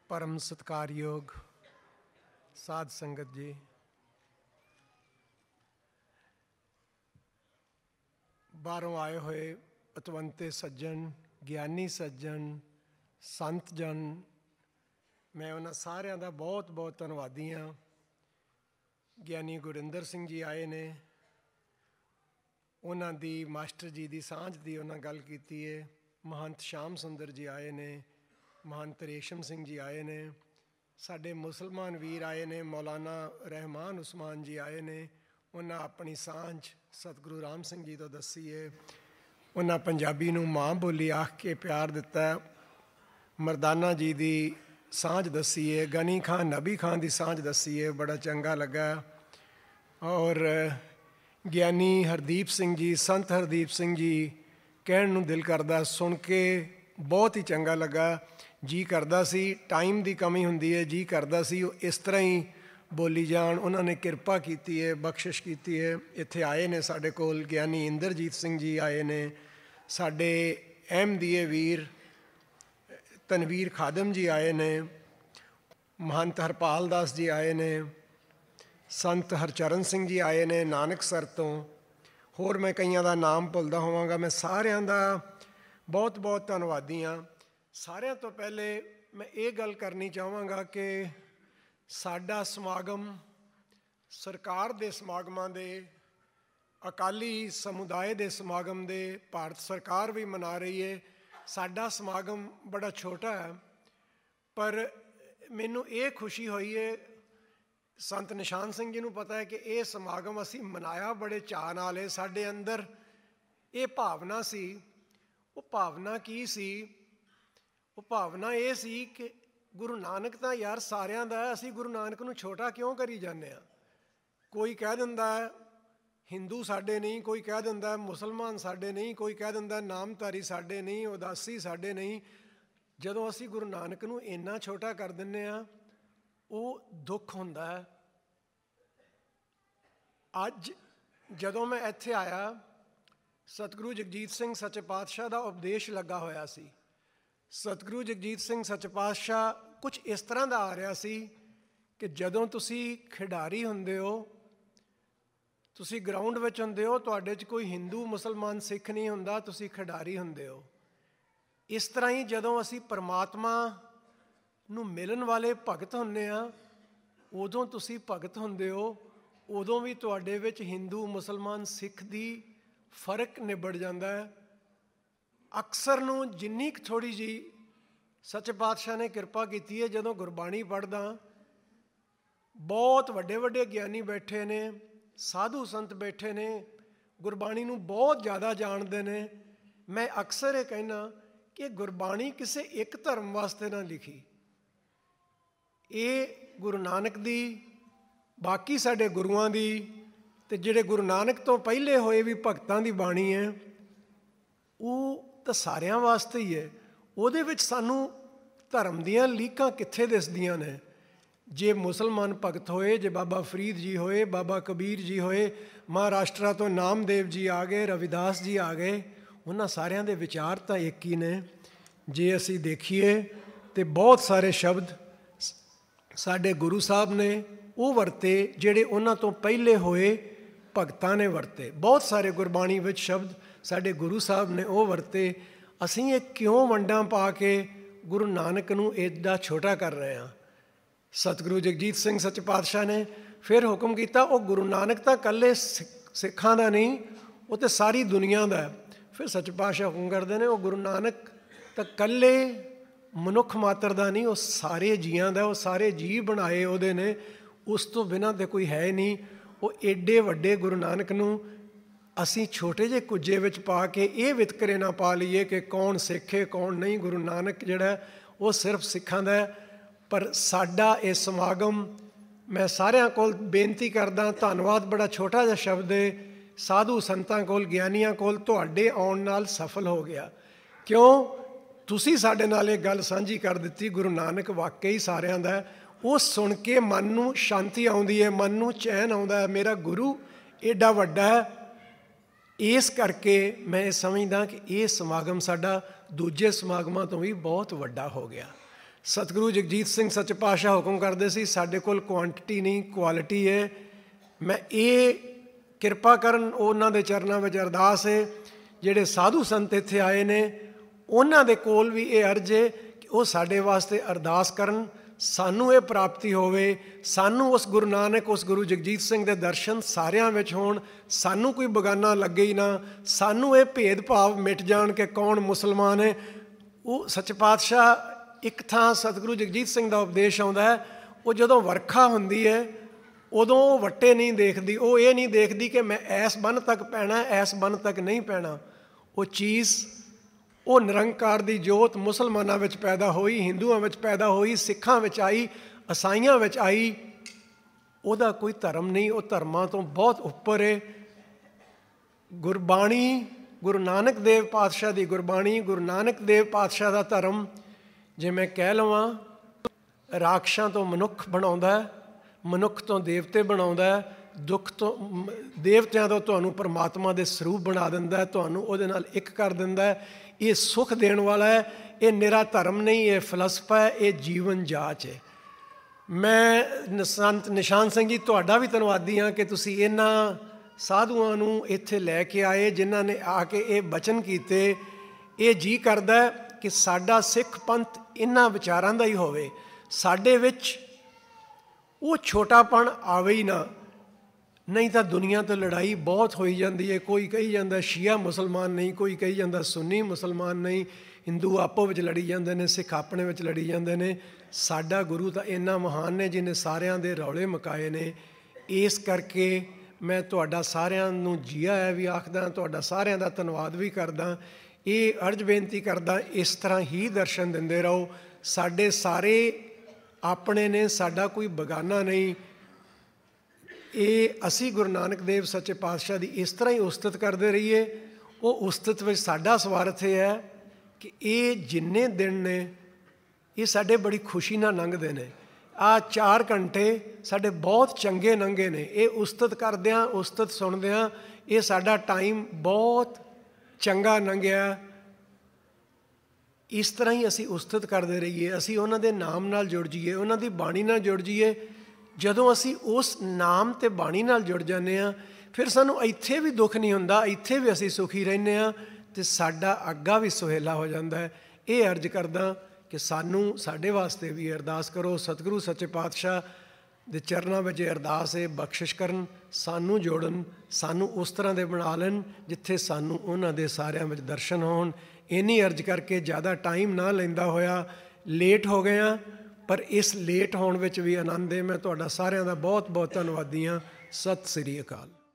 परम सत्कारयोग साध संगत जी, बाहरों आए हुए पतवंते सज्जन, ज्ञानी सज्जन, संत जन, मैं उन्होंने सारिਆਂ ਦਾ बहुत बहुत धन्नवादी हाँ। ਗਿਆਨੀ ਗੁਰਿੰਦਰ ਸਿੰਘ जी आए ने, ਉਹਨਾਂ ਦੀ ਮਾਸਟਰ ਜੀ ਦੀ ਸਾਂਝ ਦੀ ਉਹਨਾਂ ਗੱਲ ਕੀਤੀ ਹੈ। ਮਹੰਤ ਸ਼ਾਮ ਸੁੰਦਰ ਜੀ ਆਏ ਨੇ, ਮਹੰਤ ਰੇਸ਼ਮ ਸਿੰਘ ਜੀ ਆਏ ਨੇ, ਸਾਡੇ ਮੁਸਲਮਾਨ ਵੀਰ ਆਏ ਨੇ, ਮੌਲਾਨਾ ਰਹਿਮਾਨ ਉਸਮਾਨ ਜੀ ਆਏ ਨੇ। ਉਹਨਾਂ ਆਪਣੀ ਸਾਂਝ ਸਤਿਗੁਰੂ ਰਾਮ ਸਿੰਘ ਜੀ ਤੋਂ ਦੱਸੀ ਹੈ। ਉਹਨਾਂ ਪੰਜਾਬੀ ਨੂੰ ਮਾਂ ਬੋਲੀ ਆਖ ਕੇ ਪਿਆਰ ਦਿੱਤਾ। ਮਰਦਾਨਾ ਜੀ ਦੀ ਸਾਂਝ ਦੱਸੀ ਹੈ, ਗਨੀ ਖਾਨ ਨਬੀ ਖਾਨ ਦੀ ਸਾਂਝ ਦੱਸੀ ਹੈ, ਬੜਾ ਚੰਗਾ ਲੱਗਾ। ਔਰ ਗਿਆਨੀ ਹਰਦੀਪ ਸਿੰਘ ਜੀ, ਸੰਤ ਹਰਦੀਪ ਸਿੰਘ ਜੀ, ਕਹਿਣ ਨੂੰ ਦਿਲ ਕਰਦਾ, ਸੁਣ ਕੇ ਬਹੁਤ ਹੀ ਚੰਗਾ ਲੱਗਾ। ਜੀ ਕਰਦਾ ਸੀ, ਟਾਈਮ ਦੀ ਕਮੀ ਹੁੰਦੀ ਹੈ, ਜੀ ਕਰਦਾ ਸੀ ਉਹ ਇਸ ਤਰ੍ਹਾਂ ਹੀ ਬੋਲੀ ਜਾਣ। ਉਹਨਾਂ ਨੇ ਕਿਰਪਾ ਕੀਤੀ ਹੈ, ਬਖਸ਼ਿਸ਼ ਕੀਤੀ ਹੈ। ਇੱਥੇ ਆਏ ਨੇ ਸਾਡੇ ਕੋਲ ਗਿਆਨੀ ਇੰਦਰਜੀਤ ਸਿੰਘ ਜੀ ਆਏ ਨੇ, ਸਾਡੇ ਅਹਿਮਦੀਏ ਵੀਰ ਤਨਵੀਰ ਖਾਦਮ ਜੀ ਆਏ ਨੇ, ਮਹੰਤ ਹਰਪਾਲ ਦਾਸ ਜੀ ਆਏ ਨੇ, ਸੰਤ ਹਰਚਰਨ ਸਿੰਘ ਜੀ ਆਏ ਨੇ ਨਾਨਕਸਰ ਤੋਂ। ਹੋਰ ਮੈਂ ਕਈਆਂ ਦਾ ਨਾਮ ਭੁੱਲਦਾ ਹੋਵਾਂਗਾ। ਮੈਂ ਸਾਰਿਆਂ ਦਾ ਬਹੁਤ ਬਹੁਤ ਧੰਨਵਾਦੀ ਹਾਂ। ਸਾਰਿਆਂ ਤੋਂ ਪਹਿਲੇ ਮੈਂ ਇਹ ਗੱਲ ਕਰਨੀ ਚਾਹਾਂਗਾ ਕਿ ਸਾਡਾ ਸਮਾਗਮ ਸਰਕਾਰ ਦੇ ਸਮਾਗਮਾਂ ਦੇ, ਅਕਾਲੀ ਸਮੁਦਾਇ ਦੇ ਸਮਾਗਮ ਦੇ, ਭਾਰਤ ਸਰਕਾਰ ਵੀ ਮਨਾ ਰਹੀ ਹੈ। ਸਾਡਾ ਸਮਾਗਮ ਬੜਾ ਛੋਟਾ ਹੈ, ਪਰ ਮੈਨੂੰ ਇਹ ਖੁਸ਼ੀ ਹੋਈ ਹੈ, ਸੰਤ ਨਿਸ਼ਾਨ ਸਿੰਘ ਜੀ ਨੂੰ ਪਤਾ ਹੈ ਕਿ ਇਹ ਸਮਾਗਮ ਅਸੀਂ ਮਨਾਇਆ ਬੜੇ ਚਾਅ ਨਾਲ ਹੈ। ਸਾਡੇ ਅੰਦਰ ਇਹ ਭਾਵਨਾ ਸੀ। ਉਹ ਭਾਵਨਾ ਕੀ ਸੀ? ਉਹ ਭਾਵਨਾ ਇਹ ਸੀ ਕਿ ਗੁਰੂ ਨਾਨਕ ਤਾਂ ਯਾਰ ਸਾਰਿਆਂ ਦਾ, ਅਸੀਂ ਗੁਰੂ ਨਾਨਕ ਨੂੰ ਛੋਟਾ ਕਿਉਂ ਕਰੀ ਜਾਂਦੇ ਹਾਂ? ਕੋਈ ਕਹਿ ਦਿੰਦਾ ਹਿੰਦੂ ਸਾਡੇ ਨਹੀਂ, ਕੋਈ ਕਹਿ ਦਿੰਦਾ ਮੁਸਲਮਾਨ ਸਾਡੇ ਨਹੀਂ, ਕੋਈ ਕਹਿ ਦਿੰਦਾ ਨਾਮਧਾਰੀ ਸਾਡੇ ਨਹੀਂ, ਉਦਾਸੀ ਸਾਡੇ ਨਹੀਂ। ਜਦੋਂ ਅਸੀਂ ਗੁਰੂ ਨਾਨਕ ਨੂੰ ਇੰਨਾ ਛੋਟਾ ਕਰ ਦਿੰਦੇ ਹਾਂ, ਉਹ ਦੁੱਖ ਹੁੰਦਾ ਹੈ। ਅੱਜ ਜਦੋਂ ਮੈਂ ਇੱਥੇ ਆਇਆ, ਸਤਿਗੁਰੂ ਜਗਜੀਤ ਸਿੰਘ ਸੱਚੇ ਪਾਤਸ਼ਾਹ ਦਾ ਉਪਦੇਸ਼ ਲੱਗਾ ਹੋਇਆ ਸੀ। ਸਤਿਗੁਰੂ ਜਗਜੀਤ ਸਿੰਘ ਸੱਚੇ ਪਾਤਸ਼ਾਹ ਕੁਝ ਇਸ ਤਰ੍ਹਾਂ ਦਾ ਆ ਰਿਹਾ ਸੀ ਕਿ ਜਦੋਂ ਤੁਸੀਂ ਖਿਡਾਰੀ ਹੁੰਦੇ ਹੋ, ਤੁਸੀਂ ਗਰਾਊਂਡ ਵਿੱਚ ਹੁੰਦੇ ਹੋ, ਤੁਹਾਡੇ 'ਚ ਕੋਈ ਹਿੰਦੂ ਮੁਸਲਮਾਨ ਸਿੱਖ ਨਹੀਂ ਹੁੰਦਾ, ਤੁਸੀਂ ਖਿਡਾਰੀ ਹੁੰਦੇ ਹੋ। ਇਸ ਤਰ੍ਹਾਂ ਹੀ ਜਦੋਂ ਅਸੀਂ ਪਰਮਾਤਮਾ ਨੂੰ ਮਿਲਣ ਵਾਲੇ ਭਗਤ ਹੁੰਦੇ ਹਾਂ, ਉਦੋਂ ਤੁਸੀਂ ਭਗਤ ਹੁੰਦੇ ਹੋ। ਉਦੋਂ ਵੀ ਤੁਹਾਡੇ ਵਿੱਚ ਹਿੰਦੂ ਮੁਸਲਮਾਨ ਸਿੱਖ ਦੀ ਫਰਕ ਨਿਬੜ ਜਾਂਦਾ ਹੈ। ਅਕਸਰ ਨੂੰ ਜਿੰਨੀ ਕੁ ਥੋੜ੍ਹੀ ਜਿਹੀ ਸੱਚੇ ਪਾਤਸ਼ਾਹ ਨੇ ਕਿਰਪਾ ਕੀਤੀ ਹੈ, ਜਦੋਂ ਗੁਰਬਾਣੀ ਪੜ੍ਹਦਾ, ਬਹੁਤ ਵੱਡੇ ਵੱਡੇ ਗਿਆਨੀ ਬੈਠੇ ਨੇ, ਸਾਧੂ ਸੰਤ ਬੈਠੇ ਨੇ, ਗੁਰਬਾਣੀ ਨੂੰ ਬਹੁਤ ਜ਼ਿਆਦਾ ਜਾਣਦੇ ਨੇ। ਮੈਂ ਅਕਸਰ ਇਹ ਕਹਿਣਾ ਕਿ ਗੁਰਬਾਣੀ ਕਿਸੇ ਇੱਕ ਧਰਮ ਵਾਸਤੇ ਨਾ ਲਿਖੀ। ਇਹ ਗੁਰੂ ਨਾਨਕ ਦੀ, ਬਾਕੀ ਸਾਡੇ ਗੁਰੂਆਂ ਦੀ, ਅਤੇ ਜਿਹੜੇ ਗੁਰੂ ਨਾਨਕ ਤੋਂ ਪਹਿਲੇ ਹੋਏ ਵੀ ਭਗਤਾਂ ਦੀ ਬਾਣੀ ਹੈ, ਉਹ ਤਾਂ ਸਾਰਿਆਂ ਵਾਸਤੇ ਹੀ ਹੈ। ਉਹਦੇ ਵਿੱਚ ਸਾਨੂੰ ਧਰਮ ਦੀਆਂ ਲੀਕਾਂ ਕਿੱਥੇ ਦਿਸਦੀਆਂ ਨੇ? ਜੇ ਮੁਸਲਮਾਨ ਭਗਤ ਹੋਏ, ਜੇ ਬਾਬਾ ਫਰੀਦ ਜੀ ਹੋਏ, ਬਾਬਾ ਕਬੀਰ ਜੀ ਹੋਏ, ਮਹਾਰਾਸ਼ਟਰਾ ਤੋਂ ਨਾਮਦੇਵ ਜੀ ਆ ਗਏ, ਰਵਿਦਾਸ ਜੀ ਆ ਗਏ, ਉਹਨਾਂ ਸਾਰਿਆਂ ਦੇ ਵਿਚਾਰ ਤਾਂ ਇੱਕ ਹੀ ਨੇ। ਜੇ ਅਸੀਂ ਦੇਖੀਏ ਤਾਂ ਬਹੁਤ ਸਾਰੇ ਸ਼ਬਦ ਸਾਡੇ ਗੁਰੂ ਸਾਹਿਬ ਨੇ ਉਹ ਵਰਤੇ ਜਿਹੜੇ ਉਹਨਾਂ ਤੋਂ ਪਹਿਲੇ ਹੋਏ ਭਗਤਾਂ ਨੇ ਵਰਤੇ। ਬਹੁਤ ਸਾਰੇ ਗੁਰਬਾਣੀ ਵਿੱਚ ਸ਼ਬਦ ਸਾਡੇ ਗੁਰੂ ਸਾਹਿਬ ਨੇ ਉਹ ਵਰਤੇ। ਅਸੀਂ ਇਹ ਕਿਉਂ ਵੰਡਾਂ ਪਾ ਕੇ ਗੁਰੂ ਨਾਨਕ ਨੂੰ ਇੱਦਾਂ ਛੋਟਾ ਕਰ ਰਹੇ ਹਾਂ? ਸਤਿਗੁਰੂ ਜਗਜੀਤ ਸਿੰਘ ਸੱਚੇ ਪਾਤਸ਼ਾਹ ਨੇ ਫਿਰ ਹੁਕਮ ਕੀਤਾ, ਉਹ ਗੁਰੂ ਨਾਨਕ ਤਾਂ ਇਕੱਲੇ ਸਿੱਖਾਂ ਦਾ ਨਹੀਂ, ਉਹ ਤਾਂ ਸਾਰੀ ਦੁਨੀਆ ਦਾ। ਫਿਰ ਸੱਚੇ ਪਾਤਸ਼ਾਹ ਹੁਕਮ ਕਰਦੇ ਨੇ, ਉਹ ਗੁਰੂ ਨਾਨਕ ਤਾਂ ਇਕੱਲੇ ਮਨੁੱਖ ਮਾਤਰ ਦਾ ਨਹੀਂ, ਉਹ ਸਾਰੇ ਜੀਆਂ ਦਾ। ਉਹ ਸਾਰੇ ਜੀਅ ਬਣਾਏ ਉਹਦੇ ਨੇ, ਉਸ ਤੋਂ ਬਿਨਾਂ ਤਾਂ ਕੋਈ ਹੈ ਨਹੀਂ। ਉਹ ਏਡੇ ਵੱਡੇ ਗੁਰੂ ਨਾਨਕ ਨੂੰ ਅਸੀਂ ਛੋਟੇ ਜਿਹੇ ਕੁੱਜੇ ਵਿੱਚ ਪਾ ਕੇ ਇਹ ਵਿਤਕਰੇ ਨਾ ਪਾ ਲਈਏ ਕਿ ਕੌਣ ਸਿੱਖ ਹੈ ਕੌਣ ਨਹੀਂ। ਗੁਰੂ ਨਾਨਕ ਜਿਹੜਾ ਉਹ ਸਿਰਫ ਸਿੱਖਾਂ ਦਾ। ਪਰ ਸਾਡਾ ਇਹ ਸਮਾਗਮ, ਮੈਂ ਸਾਰਿਆਂ ਕੋਲ ਬੇਨਤੀ ਕਰਦਾ, ਧੰਨਵਾਦ ਬੜਾ ਛੋਟਾ ਜਿਹਾ ਸ਼ਬਦ ਹੈ, ਸਾਧੂ ਸੰਤਾਂ ਕੋਲ, ਗਿਆਨੀਆਂ ਕੋਲ, ਤੁਹਾਡੇ ਆਉਣ ਨਾਲ ਸਫਲ ਹੋ ਗਿਆ। ਕਿਉਂ? ਤੁਸੀਂ ਸਾਡੇ ਨਾਲ ਇਹ ਗੱਲ ਸਾਂਝੀ ਕਰ ਦਿੱਤੀ, ਗੁਰੂ ਨਾਨਕ ਵਾਕਈ ਸਾਰਿਆਂ ਦਾ। ਉਹ ਸੁਣ ਕੇ ਮਨ ਨੂੰ ਸ਼ਾਂਤੀ ਆਉਂਦੀ ਹੈ, ਮਨ ਨੂੰ ਚੈਨ ਆਉਂਦਾ ਹੈ, ਮੇਰਾ ਗੁਰੂ ਏਡਾ ਵੱਡਾ ਹੈ। ਇਸ ਕਰਕੇ ਮੈਂ ਇਹ ਸਮਝਦਾ ਕਿ ਇਹ ਸਮਾਗਮ ਸਾਡਾ ਦੂਜੇ ਸਮਾਗਮਾਂ ਤੋਂ ਵੀ ਬਹੁਤ ਵੱਡਾ ਹੋ ਗਿਆ। ਸਤਿਗੁਰੂ ਜਗਜੀਤ ਸਿੰਘ ਸੱਚੇ ਪਾਤਸ਼ਾਹ ਹੁਕਮ ਕਰਦੇ ਸੀ, ਸਾਡੇ ਕੋਲ ਕੁਆਂਟਿਟੀ ਨਹੀਂ ਕੁਆਲਿਟੀ ਹੈ। ਮੈਂ ਇਹ ਕਿਰਪਾ ਕਰਨ ਉਹਨਾਂ ਦੇ ਚਰਨਾਂ ਵਿੱਚ ਅਰਦਾਸ ਹੈ, ਜਿਹੜੇ ਸਾਧੂ ਸੰਤ ਇੱਥੇ ਆਏ ਨੇ ਉਹਨਾਂ ਦੇ ਕੋਲ ਵੀ ਇਹ ਅਰਜ਼ ਹੈ ਕਿ ਉਹ ਸਾਡੇ ਵਾਸਤੇ ਅਰਦਾਸ ਕਰਨ, ਸਾਨੂੰ ਇਹ ਪ੍ਰਾਪਤੀ ਹੋਵੇ, ਸਾਨੂੰ ਉਸ ਗੁਰੂ ਨਾਨਕ, ਉਸ ਗੁਰੂ ਜਗਜੀਤ ਸਿੰਘ ਦੇ ਦਰਸ਼ਨ ਸਾਰਿਆਂ ਵਿੱਚ ਹੋਣ, ਸਾਨੂੰ ਕੋਈ ਬੇਗਾਨਾ ਲੱਗੇ ਹੀ ਨਾ, ਸਾਨੂੰ ਇਹ ਭੇਦਭਾਵ ਮਿਟ ਜਾਣ ਕਿ ਕੌਣ ਮੁਸਲਮਾਨ ਹੈ। ਉਹ ਸੱਚੇ ਪਾਤਸ਼ਾਹ ਇੱਕ ਥਾਂ ਸਤਿਗੁਰੂ ਜਗਜੀਤ ਸਿੰਘ ਦਾ ਉਪਦੇਸ਼ ਆਉਂਦਾ ਹੈ, ਉਹ ਜਦੋਂ ਵਰਖਾ ਹੁੰਦੀ ਹੈ ਉਦੋਂ ਉਹ ਵੱਟੇ ਨਹੀਂ ਦੇਖਦੀ, ਉਹ ਇਹ ਨਹੀਂ ਦੇਖਦੀ ਕਿ ਮੈਂ ਇਸ ਬੰਨ ਤੱਕ ਪੈਣਾ, ਇਸ ਬੰਨ ਤੱਕ ਨਹੀਂ ਪੈਣਾ। ਉਹ ਚੀਜ਼, ਉਹ ਨਿਰੰਕਾਰ ਦੀ ਜੋਤ ਮੁਸਲਮਾਨਾਂ ਵਿੱਚ ਪੈਦਾ ਹੋਈ, ਹਿੰਦੂਆਂ ਵਿੱਚ ਪੈਦਾ ਹੋਈ, ਸਿੱਖਾਂ ਵਿੱਚ ਆਈ, ਈਸਾਈਆਂ ਵਿੱਚ ਆਈ। ਉਹਦਾ ਕੋਈ ਧਰਮ ਨਹੀਂ, ਉਹ ਧਰਮਾਂ ਤੋਂ ਬਹੁਤ ਉੱਪਰ ਹੈ। ਗੁਰਬਾਣੀ, ਗੁਰੂ ਨਾਨਕ ਦੇਵ ਪਾਤਸ਼ਾਹ ਦੀ ਗੁਰਬਾਣੀ, ਗੁਰੂ ਨਾਨਕ ਦੇਵ ਪਾਤਸ਼ਾਹ ਦਾ ਧਰਮ, ਜੇ ਮੈਂ ਕਹਿ ਲਵਾਂ, ਰਾਖਸ਼ਾਂ ਤੋਂ ਮਨੁੱਖ ਬਣਾਉਂਦਾ, ਮਨੁੱਖ ਤੋਂ ਦੇਵਤੇ ਬਣਾਉਂਦਾ, ਦੁੱਖ ਤੋਂ ਦੇਵਤਿਆਂ ਤੋਂ ਤੁਹਾਨੂੰ ਪਰਮਾਤਮਾ ਦੇ ਸਰੂਪ ਬਣਾ ਦਿੰਦਾ, ਤੁਹਾਨੂੰ ਉਹਦੇ ਨਾਲ ਇੱਕ ਕਰ ਦਿੰਦਾ। ਇਹ ਸੁੱਖ ਦੇਣ ਵਾਲਾ ਹੈ, ਇਹ ਨਿਰਾ ਧਰਮ ਨਹੀਂ, ਇਹ ਫਲਸਫਾ ਹੈ, ਇਹ ਜੀਵਨ ਜਾਚ ਹੈ। ਮੈਂ ਸੰਤ ਨਿਸ਼ਾਨ ਸਿੰਘ ਜੀ ਤੁਹਾਡਾ ਵੀ ਧੰਨਵਾਦੀ ਹਾਂ ਕਿ ਤੁਸੀਂ ਇਹਨਾਂ ਸਾਧੂਆਂ ਨੂੰ ਇੱਥੇ ਲੈ ਕੇ ਆਏ, ਜਿਨ੍ਹਾਂ ਨੇ ਆ ਕੇ ਇਹ ਬਚਨ ਕੀਤੇ। ਇਹ ਜੀ ਕਰਦਾ ਕਿ ਸਾਡਾ ਸਿੱਖ ਪੰਥ ਇਹਨਾਂ ਵਿਚਾਰਾਂ ਦਾ ਹੀ ਹੋਵੇ, ਸਾਡੇ ਵਿੱਚ ਉਹ ਛੋਟਾਪਣ ਆਵੇ ਹੀ ਨਾ, ਨਹੀਂ ਤਾਂ ਦੁਨੀਆ ਤੋਂ ਲੜਾਈ ਬਹੁਤ ਹੋਈ ਜਾਂਦੀ ਹੈ। ਕੋਈ ਕਹੀ ਜਾਂਦਾ ਸ਼ੀਆ ਮੁਸਲਮਾਨ ਨਹੀਂ, ਕੋਈ ਕਹੀ ਜਾਂਦਾ ਸੁੰਨੀ ਮੁਸਲਮਾਨ ਨਹੀਂ, ਹਿੰਦੂ ਆਪੋ ਵਿੱਚ ਲੜੀ ਜਾਂਦੇ ਨੇ, ਸਿੱਖ ਆਪਣੇ ਵਿੱਚ ਲੜੀ ਜਾਂਦੇ ਨੇ। ਸਾਡਾ ਗੁਰੂ ਤਾਂ ਇੰਨਾ ਮਹਾਨ ਨੇ ਜਿਹਨੇ ਸਾਰਿਆਂ ਦੇ ਰੌਲੇ ਮੁਕਾਏ ਨੇ। ਇਸ ਕਰਕੇ ਮੈਂ ਤੁਹਾਡਾ ਸਾਰਿਆਂ ਨੂੰ ਜੀ ਆਇਆ ਵੀ ਆਖਦਾ, ਤੁਹਾਡਾ ਸਾਰਿਆਂ ਦਾ ਧੰਨਵਾਦ ਵੀ ਕਰਦਾ। ਇਹ ਅਰਜ਼ ਬੇਨਤੀ ਕਰਦਾ, ਇਸ ਤਰ੍ਹਾਂ ਹੀ ਦਰਸ਼ਨ ਦਿੰਦੇ ਰਹੋ। ਸਾਡੇ ਸਾਰੇ ਆਪਣੇ ਨੇ, ਸਾਡਾ ਕੋਈ ਬੇਗਾਨਾ ਨਹੀਂ। ਇਹ ਅਸੀਂ ਗੁਰੂ ਨਾਨਕ ਦੇਵ ਸੱਚੇ ਪਾਤਸ਼ਾਹ ਦੀ ਇਸ ਤਰ੍ਹਾਂ ਹੀ ਉਸਤਤ ਕਰਦੇ ਰਹੀਏ। ਉਹ ਉਸਤਤ ਵਿੱਚ ਸਾਡਾ ਸਵਾਰਥ ਇਹ ਹੈ ਕਿ ਇਹ ਜਿੰਨੇ ਦਿਨ ਨੇ ਇਹ ਸਾਡੇ ਬੜੀ ਖੁਸ਼ੀ ਨਾਲ ਲੰਘਦੇ ਨੇ। ਆਹ 4 ਘੰਟੇ ਸਾਡੇ ਬਹੁਤ ਚੰਗੇ ਲੰਘੇ ਨੇ। ਇਹ ਉਸਤਤ ਕਰਦਿਆਂ, ਉਸਤਤ ਸੁਣਦਿਆਂ ਇਹ ਸਾਡਾ ਟਾਈਮ ਬਹੁਤ ਚੰਗਾ ਲੰਘਿਆ। ਇਸ ਤਰ੍ਹਾਂ ਹੀ ਅਸੀਂ ਉਸਤਤ ਕਰਦੇ ਰਹੀਏ, ਅਸੀਂ ਉਹਨਾਂ ਦੇ ਨਾਮ ਨਾਲ ਜੁੜ ਜਾਈਏ, ਉਹਨਾਂ ਦੀ ਬਾਣੀ ਨਾਲ ਜੁੜ ਜਾਈਏ। ਜਦੋਂ ਅਸੀਂ ਉਸ ਨਾਮ ਅਤੇ ਬਾਣੀ ਨਾਲ ਜੁੜ ਜਾਂਦੇ ਹਾਂ, ਫਿਰ ਸਾਨੂੰ ਇੱਥੇ ਵੀ ਦੁੱਖ ਨਹੀਂ ਹੁੰਦਾ, ਇੱਥੇ ਵੀ ਅਸੀਂ ਸੁਖੀ ਰਹਿੰਦੇ ਹਾਂ ਅਤੇ ਸਾਡਾ ਅੱਗਾ ਵੀ ਸੁਹੇਲਾ ਹੋ ਜਾਂਦਾ ਹੈ। ਇਹ ਅਰਜ਼ ਕਰਦਾ ਕਿ ਸਾਨੂੰ, ਸਾਡੇ ਵਾਸਤੇ ਵੀ ਅਰਦਾਸ ਕਰੋ। ਸਤਿਗੁਰੂ ਸੱਚੇ ਪਾਤਸ਼ਾਹ ਦੇ ਚਰਨਾਂ ਵਿੱਚ ਅਰਦਾਸ ਹੈ, ਬਖਸ਼ਿਸ਼ ਕਰਨ, ਸਾਨੂੰ ਜੋੜਨ, ਸਾਨੂੰ ਉਸ ਤਰ੍ਹਾਂ ਦੇ ਬਣਾ ਲੈਣ ਜਿੱਥੇ ਸਾਨੂੰ ਉਹਨਾਂ ਦੇ ਸਾਰਿਆਂ ਵਿੱਚ ਦਰਸ਼ਨ ਹੋਣ। ਇੰਨੀ ਅਰਜ਼ ਕਰਕੇ ਜ਼ਿਆਦਾ ਟਾਈਮ ਨਾ ਲੈਂਦਾ ਹੋਇਆ, ਲੇਟ ਹੋ ਗਏ ਹਾਂ, ਪਰ ਇਸ ਲੇਟ ਹੋਣ ਵਿੱਚ ਵੀ ਆਨੰਦ ਹੈ। ਮੈਂ ਤੁਹਾਡਾ ਸਾਰਿਆਂ ਦਾ ਬਹੁਤ ਬਹੁਤ ਧੰਨਵਾਦੀ ਹਾਂ। ਸਤਿ ਸ੍ਰੀ ਅਕਾਲ।